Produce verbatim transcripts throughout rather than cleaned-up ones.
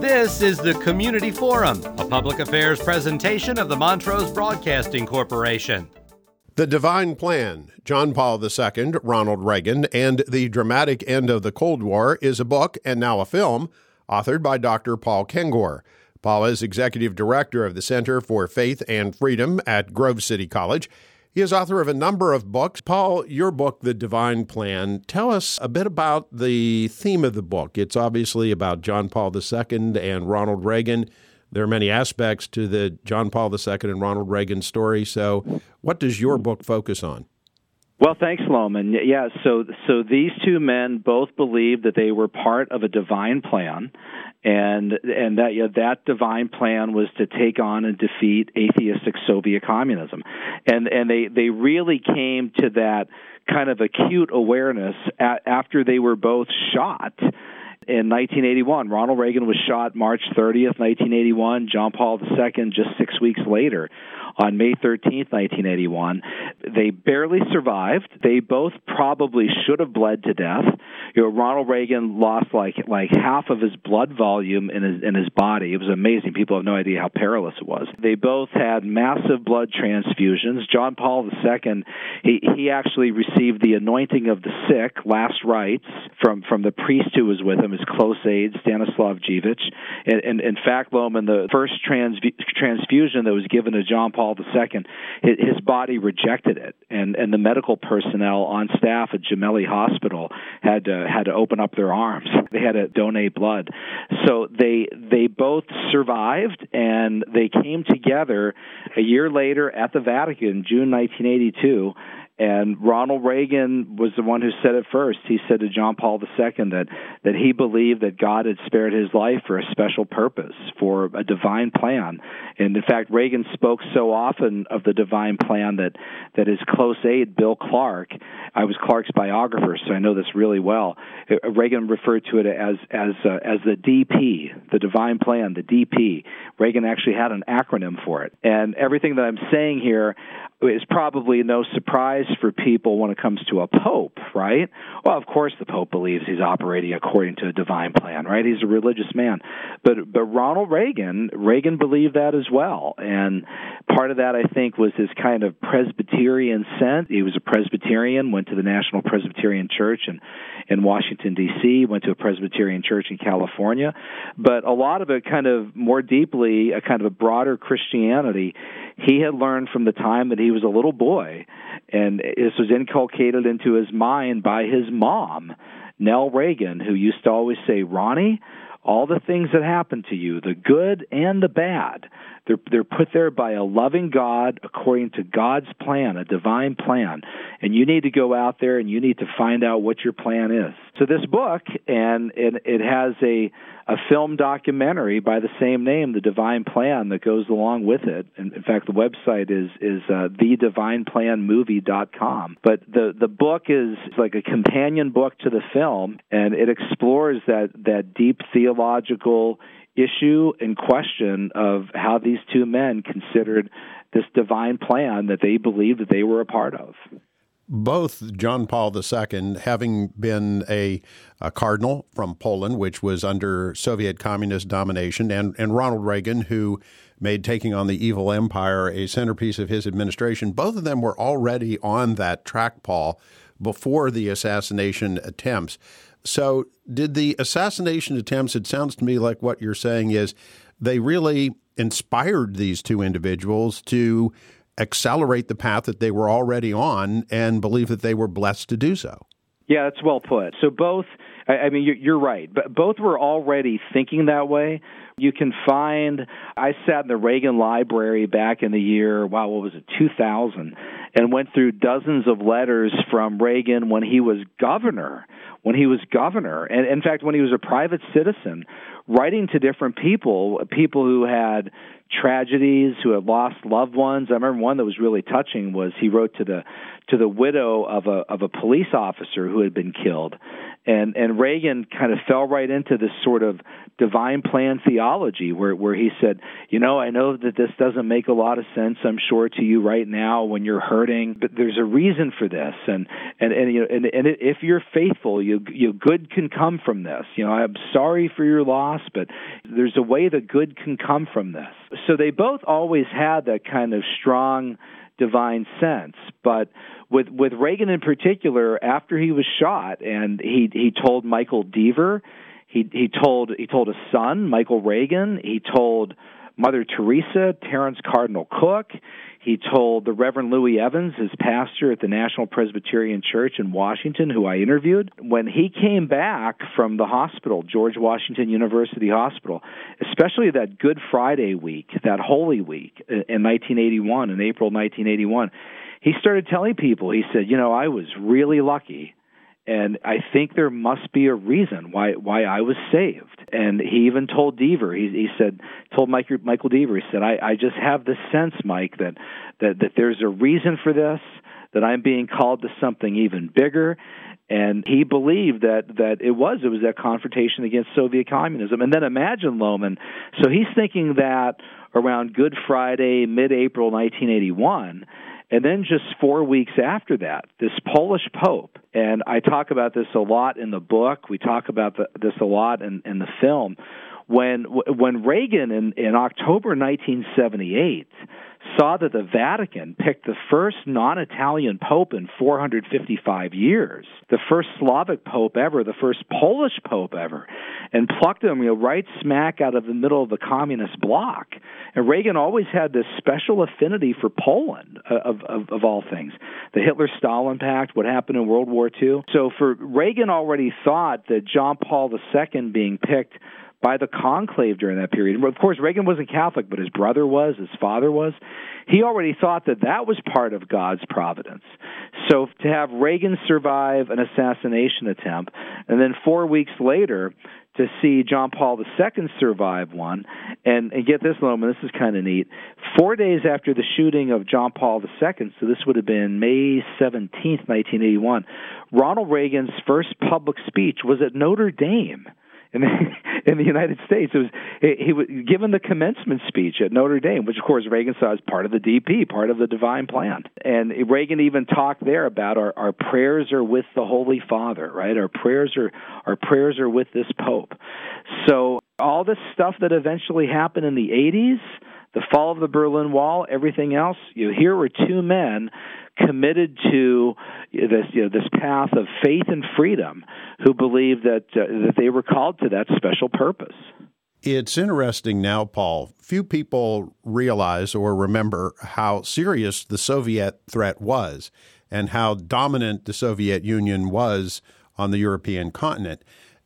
This is the Community Forum, a public affairs presentation of the Montrose Broadcasting Corporation. The Divine Plan, John Paul the Second, Ronald Reagan, and the Dramatic End of the Cold War is a book and now a film authored by Doctor Paul Kengor. Paul is executive director of the Center for Faith and Freedom at Grove City College. He is author of a number of books. Paul, your book, The Divine Plan, tell us a bit about the theme of the book. It's obviously about John Paul the Second and Ronald Reagan. There are many aspects to the John Paul the Second and Ronald Reagan story. So what does your book focus on? Well, thanks, Loman. Yeah, so so these two men both believed that they were part of a divine plan, and and that yeah, that divine plan was to take on and defeat atheistic Soviet communism, and and they they really came to that kind of acute awareness a- after they were both shot. In nineteen eighty-one, Ronald Reagan was shot March thirtieth, nineteen eighty-one. John Paul the Second just six weeks later, on May thirteenth, nineteen eighty-one. They barely survived. They both probably should have bled to death. You know, Ronald Reagan lost like like half of his blood volume in his in his body. It was amazing. People have no idea how perilous it was. They both had massive blood transfusions. John Paul the Second, he he actually received the anointing of the sick, last rites, from from the priest who was with him, his close aide, Stanislav Jevich. And, and in fact, Loman, the first trans, transfusion that was given to John Paul the Second, his body rejected it, and, and the medical personnel on staff at Gemelli Hospital had to, had to open up their arms. They had to donate blood. So they they both survived, and they came together a year later at the Vatican, June nineteen eighty-two. And Ronald Reagan was the one who said it first. He said to John Paul the Second that, that he believed that God had spared his life for a special purpose, for a divine plan. And in fact, Reagan spoke so often of the divine plan that, that his close aide, Bill Clark, I was Clark's biographer, so I know this really well. Reagan referred to it as as uh, as the D P, the divine plan, the D P. Reagan actually had an acronym for it. And everything that I'm saying here is probably no surprise for people when it comes to a pope, right? Well, of course the pope believes he's operating according to a divine plan, right? He's a religious man. But but Ronald Reagan, Reagan believed that as well. And part of that, I think, was his kind of Presbyterian scent. He was a Presbyterian, went to the National Presbyterian Church in, in Washington, D C, went to a Presbyterian church in California. But a lot of it kind of more deeply, a kind of a broader Christianity, he had learned from the time that he was a little boy, and this was inculcated into his mind by his mom, Nell Reagan, who used to always say, Ronnie, all the things that happen to you, the good and the bad, they're, they're put there by a loving God according to God's plan, a divine plan. And you need to go out there and you need to find out what your plan is. So this book, and it, it has a, a film documentary by the same name, The Divine Plan, that goes along with it. And in fact, the website is is uh, the divine plan movie dot com. But the, the book is like a companion book to the film, and it explores that, that deep theological issue and question of how these two men considered this divine plan that they believed that they were a part of. Both John Paul the Second, having been a, a cardinal from Poland, which was under Soviet communist domination, and, and Ronald Reagan, who made taking on the evil empire a centerpiece of his administration, both of them were already on that track, Paul, before the assassination attempts. So did the assassination attempts, it sounds to me like what you're saying is they really inspired these two individuals to accelerate the path that they were already on and believe that they were blessed to do so. Yeah, that's well put. So both, I mean, you're right, but both were already thinking that way. You can find, I sat in the Reagan Library back in the year, wow, what was it, two thousand, and went through dozens of letters from Reagan when he was governor, when he was governor, and in fact, when he was a private citizen, writing to different people, people who had tragedies, who had lost loved ones. I remember one that was really touching was he wrote to the to the widow of a of a police officer who had been killed, And and Reagan kind of fell right into this sort of divine plan theology where, where he said, you know, I know that this doesn't make a lot of sense, I'm sure, to you right now when you're hurting, but there's a reason for this. And and, and you know, and, and if you're faithful, you you good can come from this. You know, I'm sorry for your loss, but there's a way that good can come from this. So they both always had that kind of strong divine sense. But with with Reagan in particular, after he was shot, and he he told Michael Deaver, he he told he told his son Michael Reagan, he told Mother Teresa, Terence Cardinal Cook, he told the Reverend Louis Evans, his pastor at the National Presbyterian Church in Washington, who I interviewed. When he came back from the hospital, George Washington University Hospital, especially that Good Friday week, that Holy Week in nineteen eighty-one, in April nineteen eighty-one, he started telling people, he said, you know, I was really lucky, and I think there must be a reason why why I was saved. And he even told Deaver, he, he said, told Mike, Michael Deaver, he said, I, I just have this sense, Mike, that, that that there's a reason for this, that I'm being called to something even bigger. And he believed that, that it was it was that confrontation against Soviet communism. And then imagine, Lohman, so he's thinking that around Good Friday, mid-April nineteen eighty-one, and then just four weeks after that, this Polish Pope, and I talk about this a lot in the book, we talk about the, this a lot in, in the film, when when Reagan in, in October nineteen seventy-eight saw that the Vatican picked the first non-Italian pope in four hundred fifty-five years, the first Slavic pope ever, the first Polish pope ever, and plucked him, you know, right smack out of the middle of the communist bloc. And Reagan always had this special affinity for Poland, of, of, of all things. The Hitler-Stalin Pact, what happened in World War Two. So for Reagan already thought that John Paul the Second being picked by the conclave during that period. Of course, Reagan wasn't Catholic, but his brother was, his father was. He already thought that that was part of God's providence. So to have Reagan survive an assassination attempt, and then four weeks later to see John Paul the Second survive one, and, and get this, Lohman, this is kind of neat. Four days after the shooting of John Paul the Second, so this would have been May seventeenth, nineteen eighty-one, Ronald Reagan's first public speech was at Notre Dame. In the, in the United States, it was he, he was given the commencement speech at Notre Dame, which of course Reagan saw as part of the D P, part of the divine plan. And Reagan even talked there about our, our prayers are with the Holy Father, right? Our prayers are our prayers are with this Pope. So all this stuff that eventually happened in the eighties, the fall of the Berlin Wall, everything else, you know, here were two men committed to this, you know, this path of faith and freedom, who believed that uh, that they were called to that special purpose. It's interesting now, Paul. Few people realize or remember how serious the Soviet threat was and how dominant the Soviet Union was on the European continent.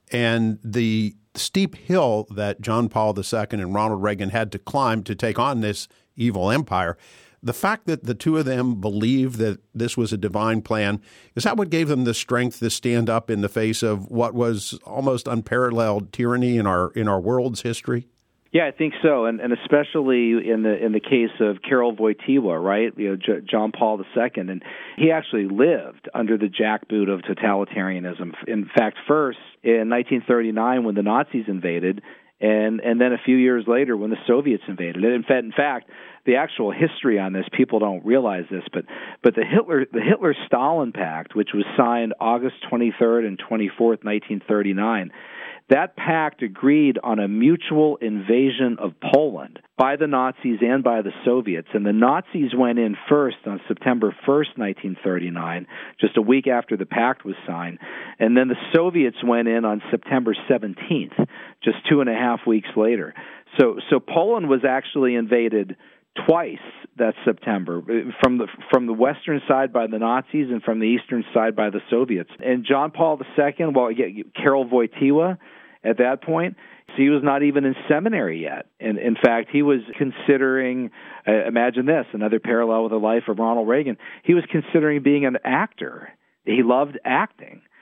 And the steep hill that John Paul the Second and Ronald Reagan had to climb to take on this evil empire, the fact that the two of them believed that this was a divine plan, is that what gave them the strength to stand up in the face of what was almost unparalleled tyranny in our in our world's history? Yeah, I think so, and and especially in the in the case of Karol Wojtyła, right? You know, J- John Paul the Second, and he actually lived under the jackboot of totalitarianism. In fact, first in nineteen thirty-nine, when the Nazis invaded, and and then a few years later when the Soviets invaded. And in fact, in fact, the actual history on this, people don't realize this, but but the Hitler the Hitler-Stalin Pact, which was signed August twenty-third and twenty-fourth, nineteen thirty-nine, that pact agreed on a mutual invasion of Poland by the Nazis and by the Soviets. And the Nazis went in first on September first, nineteen thirty-nine, just a week after the pact was signed. And then the Soviets went in on September seventeenth, just two and a half weeks later. So, so Poland was actually invaded twice that September, from the from the western side by the Nazis and from the eastern side by the Soviets. And John Paul the Second, well, Karol Wojtyła, at that point, he was not even in seminary yet. And in fact, he was considering, uh, imagine this, another parallel with the life of Ronald Reagan, he was considering being an actor. He loved acting.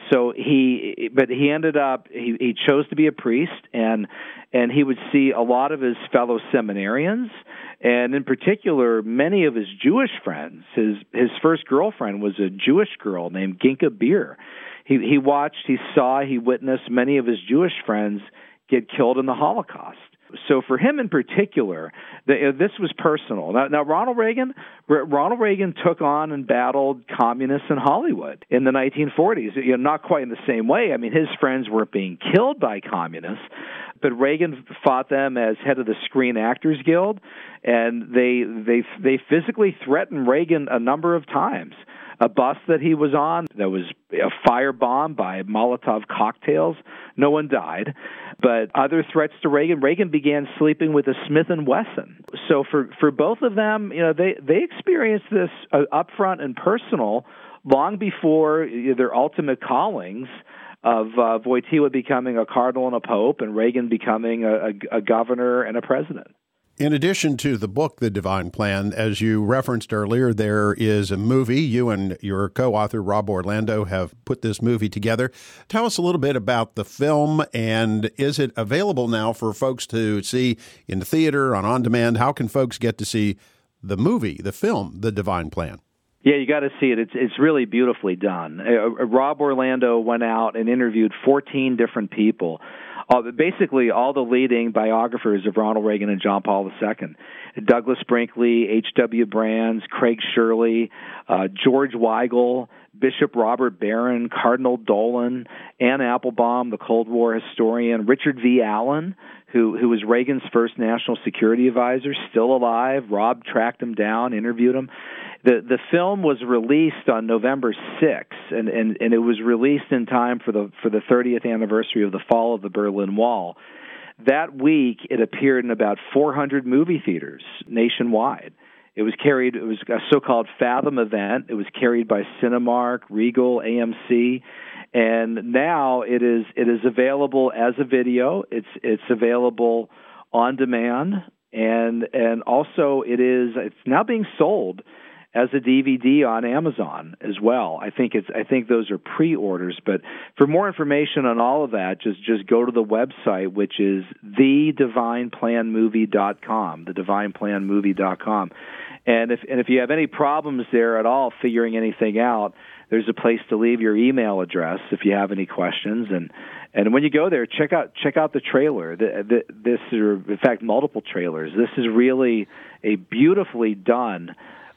So he, but he ended up, he, he chose to be a priest, and and he would see a lot of his fellow seminarians, and in particular, many of his Jewish friends. His his first girlfriend was a Jewish girl named Ginka Beer. He he watched, he saw, he witnessed many of his Jewish friends get killed in the Holocaust. So for him in particular, the, uh, this was personal. Now, now Ronald Reagan, R- Ronald Reagan took on and battled communists in Hollywood in the nineteen forties. You know, not quite in the same way. I mean, his friends weren't being killed by communists, but Reagan fought them as head of the Screen Actors Guild, and they they they physically threatened Reagan a number of times. A bus that he was on that was firebombed by Molotov cocktails. No one died. But other threats to Reagan, Reagan began sleeping with a Smith and Wesson. So for, for both of them, you know, they, they experienced this uh, upfront and personal long before their ultimate callings of uh, Wojtyła becoming a cardinal and a pope and Reagan becoming a, a, a governor and a president. In addition to the book, The Divine Plan, as you referenced earlier, there is a movie. You and your co-author, Rob Orlando, have put this movie together. Tell us a little bit about the film, and is it available now for folks to see in the theater, on on-demand? How can folks get to see the movie, the film, The Divine Plan? Yeah, you got to see it. It's it's really beautifully done. Uh, Rob Orlando went out and interviewed fourteen different people, uh, basically all the leading biographers of Ronald Reagan and John Paul the Second. Douglas Brinkley, H W Brands, Craig Shirley, uh, George Weigel, Bishop Robert Barron, Cardinal Dolan, Ann Applebaum, the Cold War historian, Richard V. Allen, who who was Reagan's first national security advisor, still alive. Rob tracked him down, interviewed him. The the film was released on November sixth, and, and, and it was released in time for the for the thirtieth anniversary of the fall of the Berlin Wall. That week, it appeared in about four hundred movie theaters nationwide. It was carried. It was a so-called Fathom event. It was carried by Cinemark, Regal, A M C, and now it is it is available as a video. It's it's available on demand, and and also it is it's now being sold as a D V D on Amazon as well. I think it's I think those are pre-orders, but for more information on all of that, just just go to the website, which is the divine plan movie dot com, the divine plan movie dot com. And if and if you have any problems there at all figuring anything out, there's a place to leave your email address if you have any questions. And and when you go there, check out check out the trailer. The, the, this are in fact multiple trailers. This is really a beautifully done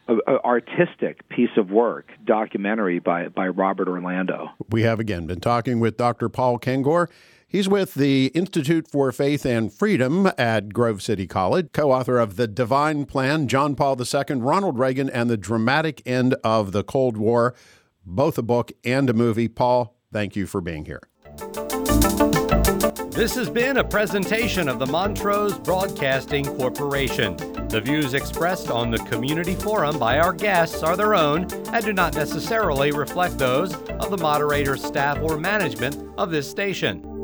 artistic piece of work, documentary by, by Robert Orlando. We have again been talking with Doctor Paul Kengor. He's with the Institute for Faith and Freedom at Grove City College, co-author of The Divine Plan, John Paul the Second, Ronald Reagan, and the Dramatic End of the Cold War, both a book and a movie. Paul, thank you for being here. This has been a presentation of the Montrose Broadcasting Corporation. The views expressed on the community forum by our guests are their own and do not necessarily reflect those of the moderator, staff, or management of this station.